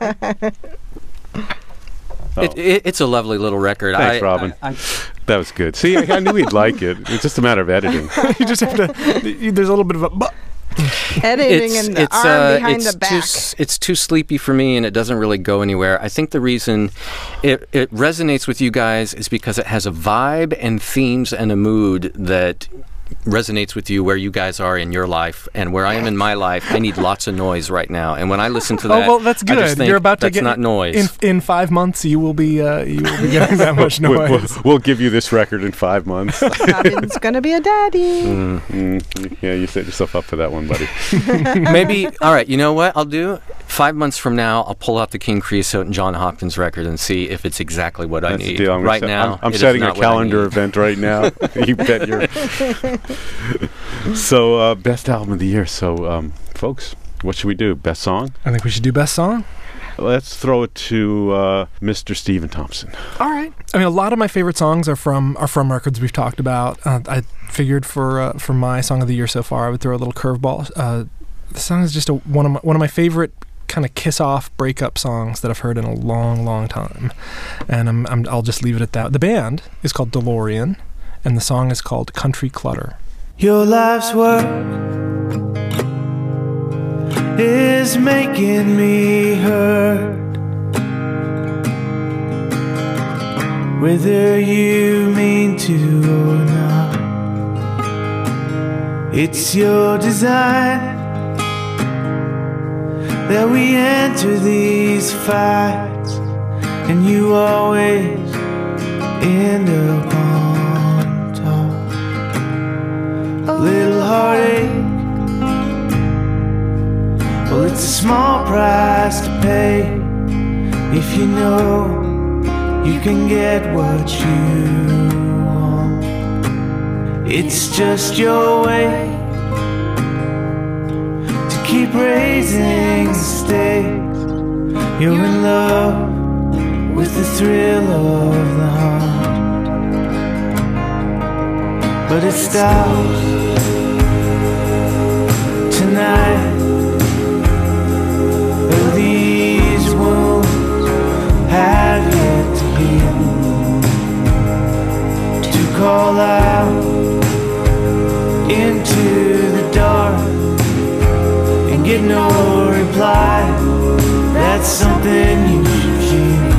It's a lovely little record.
Thanks, Robin. That was good. See, I knew he'd like it. It's just a matter of editing.
You just have to. There's a little bit of a.
Editing and the arm behind the back.
It's too sleepy for me, and it doesn't really go anywhere. I think the reason it resonates with you guys is because it has a vibe and themes and a mood that resonates with you where you guys are in your life, and where I am in my life. I need lots of noise right now, and when I listen to that,
well, that's good.
I just think
You're about to
that's
get
not noise.
In 5 months, you will be getting that much noise.
We'll give you this record in 5 months.
Robin's gonna be a daddy.
Yeah, you set yourself up for that one, buddy.
Maybe. All right. You know what I'll do? 5 months from now, I'll pull out the King Creosote and John Hopkins record and see if it's exactly what I
That's the
need.
deal.
Right now,
I'm
it is
setting a
not what I
calendar
need.
event right now. You bet you're. So, best album of the year. So, folks, what should we do? Best song?
I think we should do best song.
Let's throw it to Mr. Stephen Thompson.
All right. I mean, a lot of my favorite songs are from records we've talked about. I figured for my song of the year so far, I would throw a little curveball. The song is just one of my favorite kind of kiss-off breakup songs that I've heard in a long, long time, and I'll just leave it at that. The band is called DeLorean, and the song is called Country Clutter.
Your life's work is making me hurt. Whether you mean to or not, it's your design that we enter these fights, and you always end up on top. A little heartache, well, it's a small price to pay if you know you can get what you want. It's just your way to keep raising the stakes. You're in love with the thrill of the hunt, but it stops tonight. Though these wounds have yet to heal, to call out into the dark and get no reply, that's something you should feel.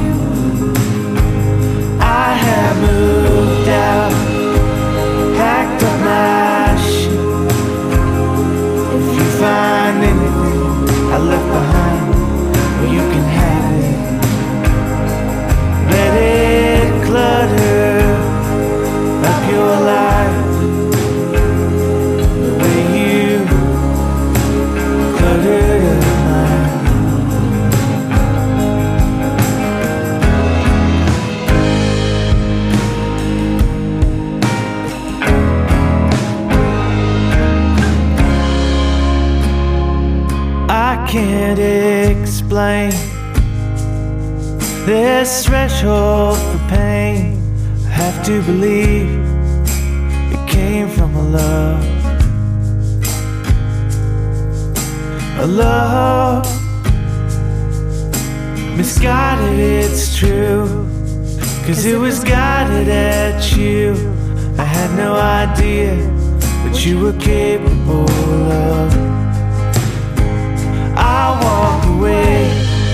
I have moved out, packed up my shit. If you find anything I left behind, well, you can have it. Let it clutter up your life the way you cluttered up mine. I can't explain this threshold for pain. I have to believe it came from a love misguided, it's true, 'cause it was guided at you. I had no idea what you were capable of. I walk away,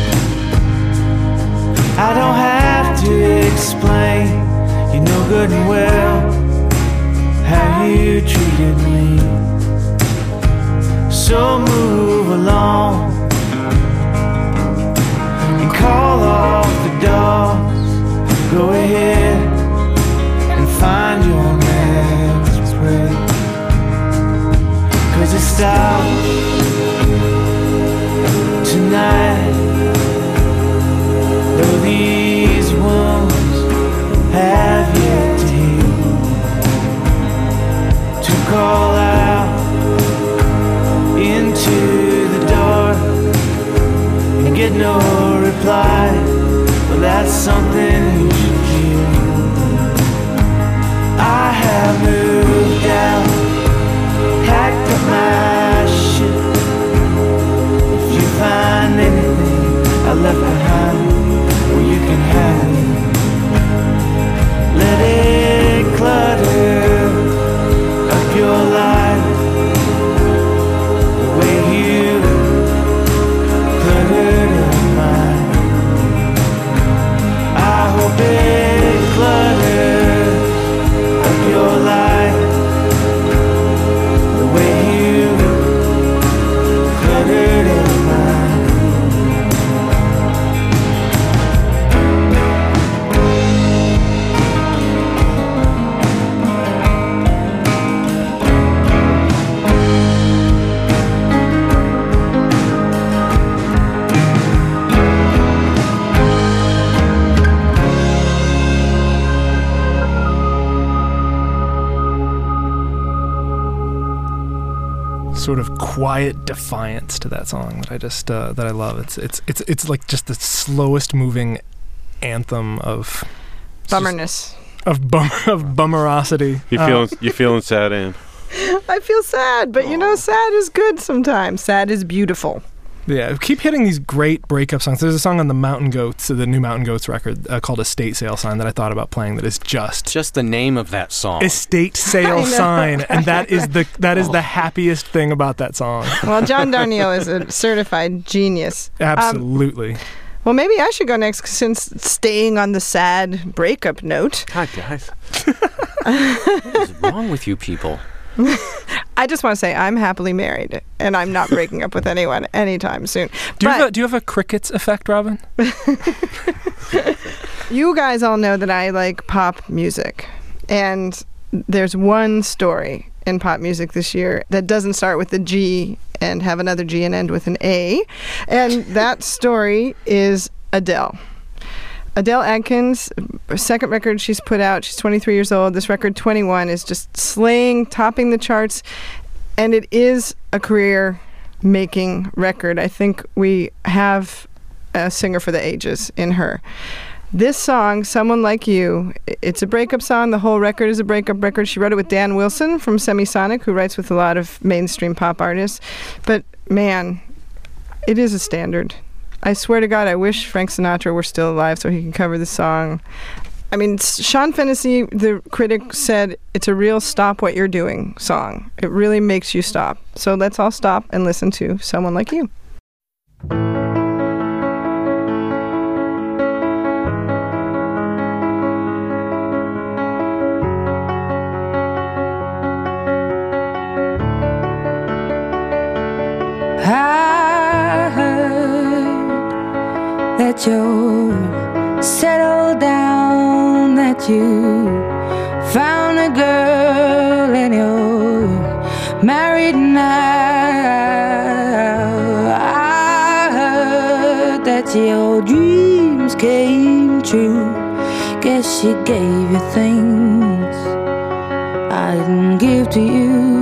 I don't have to explain. You know good and well how you treated me. So move along and call off the dogs. Go ahead and find your next prey, 'cause it stops these wounds have yet to heal, to call out into the dark and get no reply. Well, that's something you should hear. I have moved out, packed up my shit. If you find anything I left behind, well, you can have it. Let it clutter up your life the way you cluttered up mine. I hope it clutters up your life the way you cluttered up mine.
Sort of quiet defiance to that song that I just that I love. It's like just the slowest moving anthem of
Bummerness.
of bummerosity.
You feeling sad, Ann?
I feel sad, but you know, sad is good sometimes. Sad is beautiful.
Yeah, keep hitting these great breakup songs. There's a song on the Mountain Goats, the new Mountain Goats record, called Estate Sale Sign that I thought about playing. That is just
the name of that song.
Estate Sale Sign, and that is the happiest thing about that song.
Well, John Darnielle is a certified genius.
Absolutely.
Well, maybe I should go next, since staying on the sad breakup note.
Hi, guys.
What is wrong with you people?
I just want to say I'm happily married, and I'm not breaking up with anyone anytime soon.
Do you have a crickets effect, Robin?
You guys all know that I like pop music, and there's one story in pop music this year that doesn't start with a G and have another G and end with an A, and that story is Adele. Adele Adkins, second record she's put out. She's 23 years old. This record, 21, is just slaying, topping the charts, and it is a career-making record. I think we have a singer for the ages in her. This song, Someone Like You, it's a breakup song. The whole record is a breakup record. She wrote it with Dan Wilson from Semisonic, who writes with a lot of mainstream pop artists. But, man, it is a standard. I swear to God, I wish Frank Sinatra were still alive so he could cover this song. I mean, Sean Fennessy, the critic, said it's a real stop what you're doing song. It really makes you stop. So let's all stop and listen to Someone Like You.
I heard that you're settled down, that you found a girl and you're married now. I heard that your dreams came true. Guess she gave you things I didn't give to you.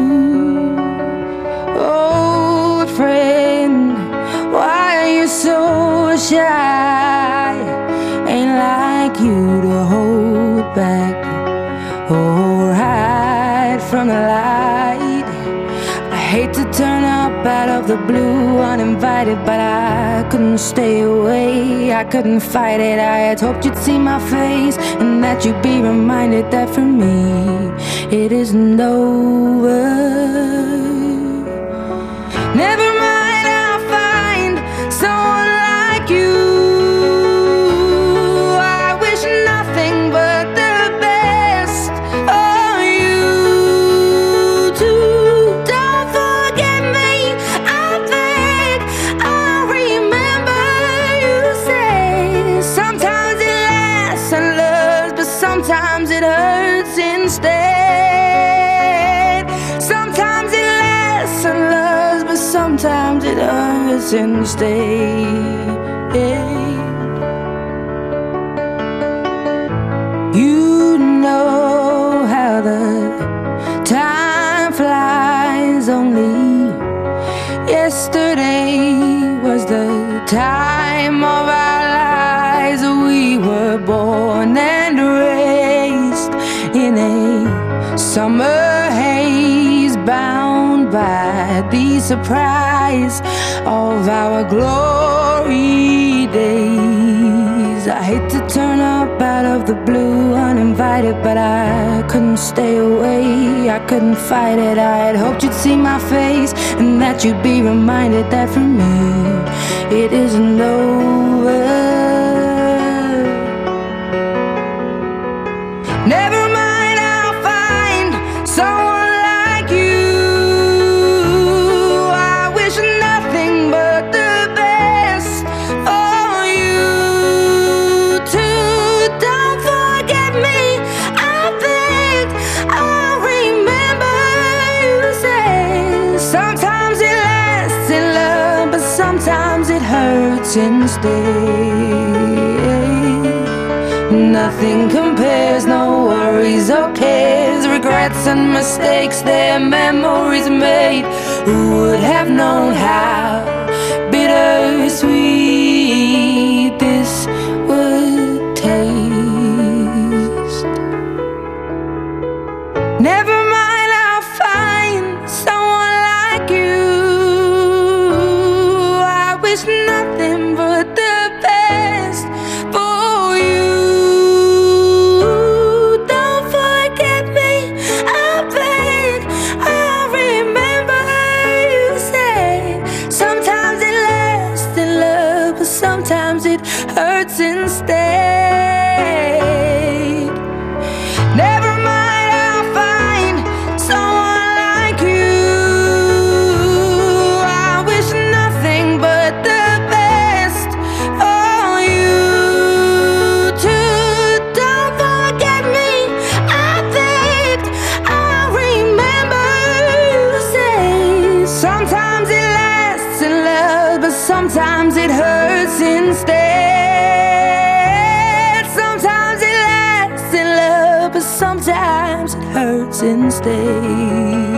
Old friend, why are you so shy? Ain't like you to hold back or hide from the light. I hate to turn up out of the blue uninvited, but I couldn't stay away, I couldn't fight it. I had hoped you'd see my face and that you'd be reminded that for me it isn't over. Never mind, I'll find someone like you. I wish nothing but the best for you too. Don't forget me, I beg. I remember you say sometimes it lasts and loves, but sometimes it hurts instead. Sometimes it lasts and loves, but sometimes it hurts instead. summer haze, bound by the surprise of our glory days. I hate to turn up out of the blue uninvited, but I couldn't stay away, I couldn't fight it. I had hoped you'd see my face and that you'd be reminded that for me it isn't over. Never mind, I'll find someone like you. I wish nothing but the best for you too. Don't forget me, I beg. I remember you say sometimes it lasts in love, but sometimes it hurts instead. Nothing compares, no worries or cares, regrets and mistakes, their memories made. Who would have known how bittersweet this would taste? Never mind, I'll find someone like you. I wish nothing but the best for you. Sometimes it hurts instead. Never mind, I'll find someone like you. I wish nothing but the best for you too. Don't forget me, I begged. I remember you say sometimes it lasts in love, but sometimes it hurts instead. Sometimes it lasts in love, but sometimes it hurts instead.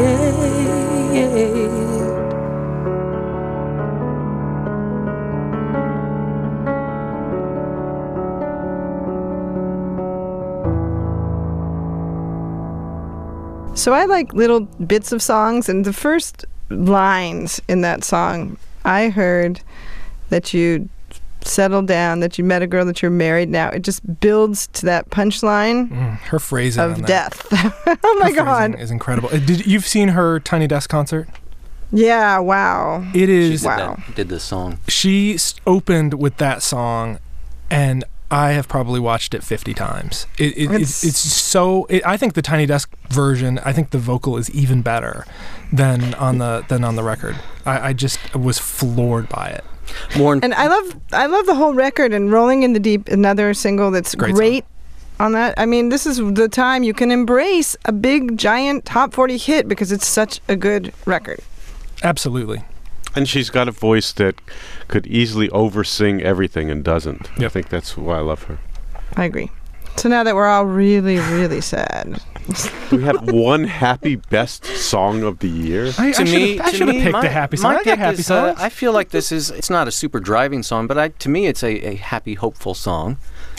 So I like little bits of songs, and the first lines in that song, I heard that you settled down, that you met a girl, that you're married now. It just builds to that punchline
Her phrasing on
of
that.
death. Oh my
Her
God.
phrasing is incredible. You've seen her Tiny Desk concert?
Yeah, wow.
It is.
Wow.
Did this song.
She opened with that song, and I have probably watched it 50 times. It's so. I think the Tiny Desk version. I think the vocal is even better than on the record. I just was floored by it.
And I love the whole record, and Rolling in the Deep, another single that's great on that. I mean, this is the time you can embrace a big, giant top 40 hit because it's such a good record.
Absolutely.
And she's got a voice that could easily oversing everything and doesn't.
Yep.
I think that's why I love her.
I agree. So now that we're all really, really sad.
Do we have one happy best song of the year?
I should have picked a happy song. I got happy songs.
I feel like it's not a super driving song, but to me it's a happy, hopeful song.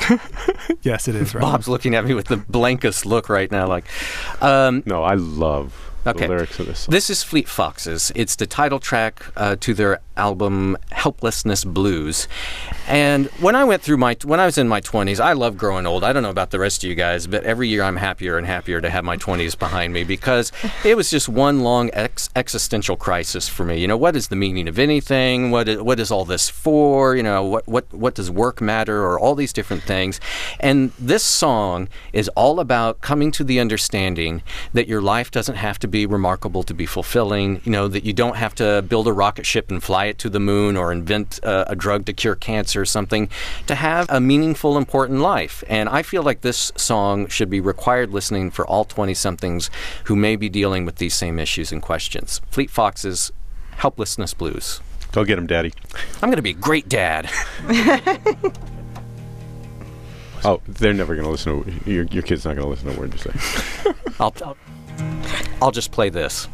Yes, it is. Right.
Bob's looking at me with the blankest look right now. Like,
No, I love the lyrics of this song.
This is Fleet Foxes. It's the title track to their album Helplessness Blues. And when I was in my 20s, I love growing old. I don't know about the rest of you guys, but every year I'm happier and happier to have my 20s behind me because it was just one long existential crisis for me. You know, what is the meaning of anything? What is all this for? You know, what does work matter, or all these different things. And this song is all about coming to the understanding that your life doesn't have to be remarkable to be fulfilling, you know, that you don't have to build a rocket ship and fly it to the moon or invent a drug to cure cancer or something to have a meaningful, important life. And I feel like this song should be required listening for all 20-somethings who may be dealing with these same issues and questions. Fleet Foxes, Helplessness Blues.
Go get him, Daddy.
I'm going to be a great dad.
Oh, they're never going to listen to your kid's not going to listen to a word you say.
I'll just play this.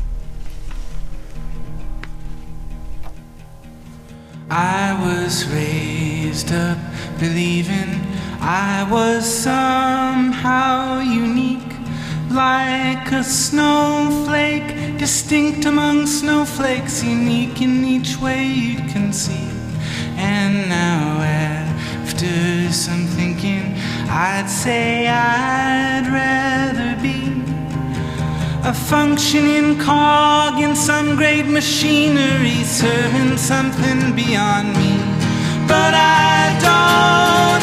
I was raised up believing I was somehow unique, like a snowflake, distinct among snowflakes, unique in each way you can see. And now after some thinking, I'd say I'd rather be a functioning cog in some great machinery, serving something beyond me. But I don't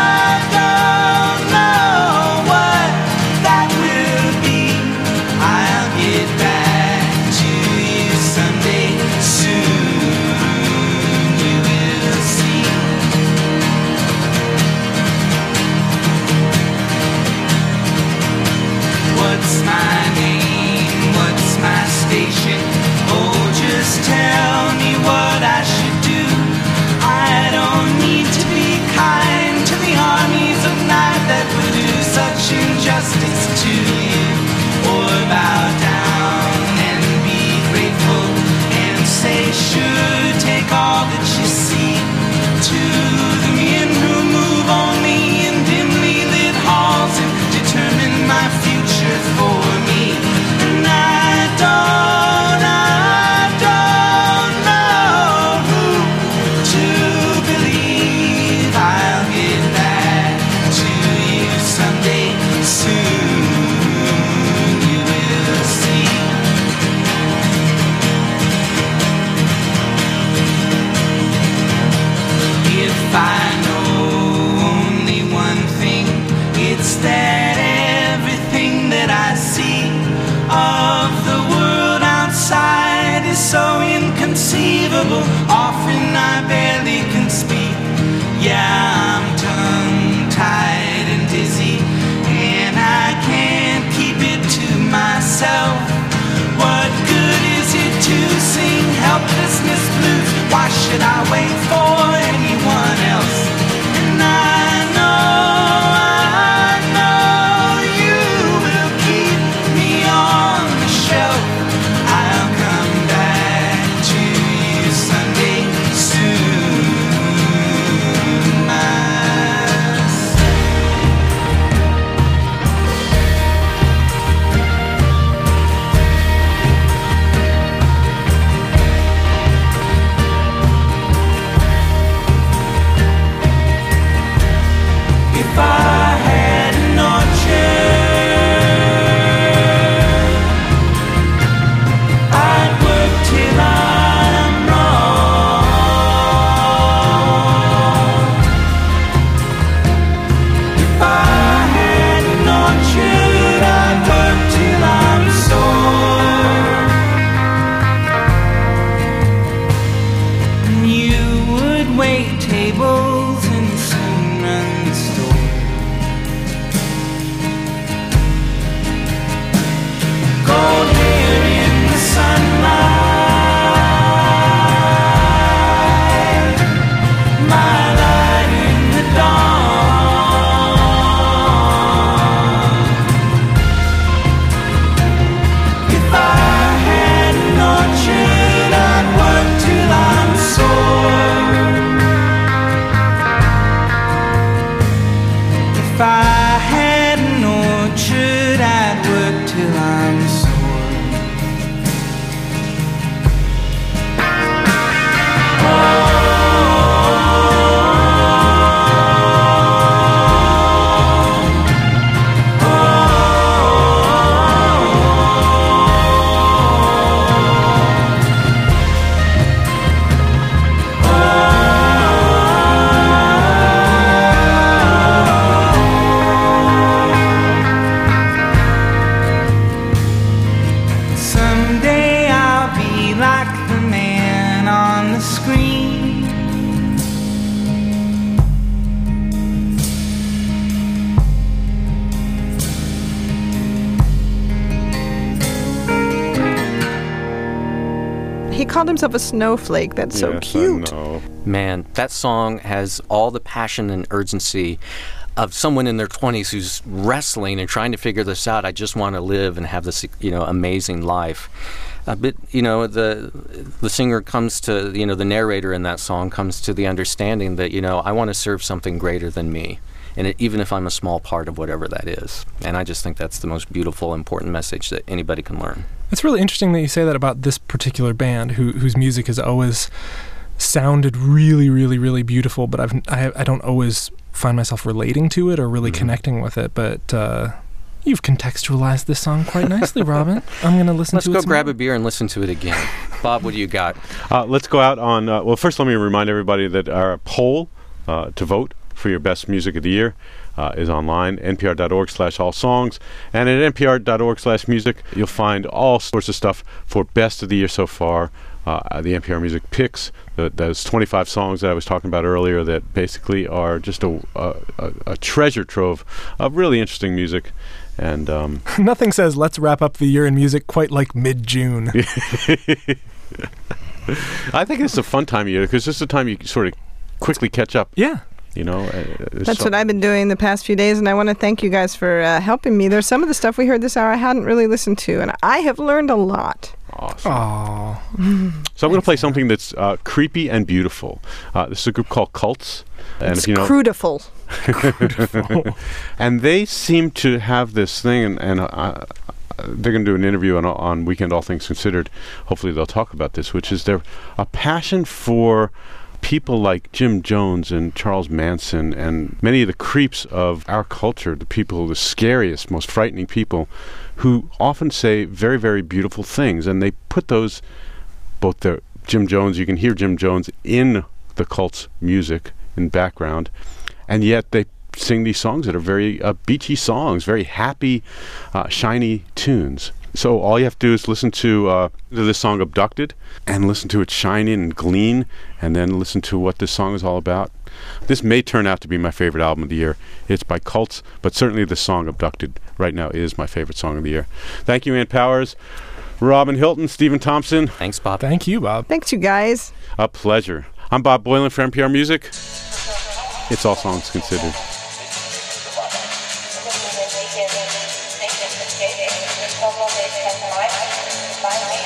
know what that will be. I'll get back to you someday soon. You will see. What's my name? What's my station? Oh, just tell me what I should do. I don't need to be kind to the armies of night that would do such injustice to you, or bow down and be grateful and say, sure, take all that you see. To the men who move only in dimly lit halls and determine my future for me. And I don't know who to believe. I'll get back to you someday soon. You will see. If I know only one thing, it's that everything that I see of the world outside is so inconceivable. Often I barely can speak. Yeah, I'm tongue-tied and dizzy, and I can't keep it to myself. What good is it to sing helplessness blues? Why should I wait for anyone else? And I know you will keep me on the shelf. I'll come back to you someday soon, myself. If I had an orchard, I'd work till I'm wrong. If I had an orchard, I'd work till I'm sore. And you would wait tables and soon run the store. Gold hair in the sunlight, my light in the dawn. If I had an orchard, I'd work till I'm sore. If I had an orchard, I'd work till I'm sore. Someday I'll be like the man on the screen.
He called himself a snowflake. That's so
Yes,
cute.
I know.
Man, that song has all the passion and urgency of someone in their 20s who's wrestling and trying to figure this out. I just want to live and have this, amazing life. But the singer comes to, the narrator in that song comes to the understanding that, I want to serve something greater than me, and even if I'm a small part of whatever that is. And I just think that's the most beautiful, important message that anybody can learn.
It's really interesting that you say that about this particular band, whose music has always sounded really, really, really beautiful, but I don't always find myself relating to it or really connecting with it. But you've contextualized this song quite nicely, Robin. I'm going to listen to it.
Let's go grab a beer and listen to it again. Bob, what do you got?
Let's go out on, well, first let me remind everybody that our poll to vote for your best music of the year is online, npr.org/allsongs. And at npr.org/music, you'll find all sorts of stuff for best of the year so far. The NPR Music picks, those 25 songs that I was talking about earlier that basically are just a treasure trove of really interesting music. And
nothing says let's wrap up the year in music quite like mid-June.
I think it's a fun time of year because it's a time you sort of quickly catch up.
Yeah.
That's what I've been doing the past few days, and I want to thank you guys for helping me. There's some of the stuff we heard this hour I hadn't really listened to, and I have learned a lot.
Awesome.
Aww.
So I'm going to play something that's creepy and beautiful. This is a group called Cults. And
it's crudiful.
And they seem to have this thing, and they're going to do an interview on Weekend All Things Considered. Hopefully they'll talk about this, which is their a passion for people like Jim Jones and Charles Manson and many of the creeps of our culture, the scariest, most frightening people, who often say very, very beautiful things. And they put those, both the Jim Jones, you can hear Jim Jones in the Cults music in background, and yet they sing these songs that are very beachy songs, very happy, shiny tunes. So all you have to do is listen to this song Abducted and listen to it shine in and glean, and then listen to what this song is all about. This may turn out to be my favorite album of the year. It's by Cults, but certainly the song Abducted right now is my favorite song of the year. Thank you, Ann Powers, Robin Hilton, Stephen Thompson.
Thanks, Bob.
Thank you, Bob.
Thanks, you guys.
A pleasure. I'm Bob Boilen for NPR Music. It's All Songs Considered.
Bye.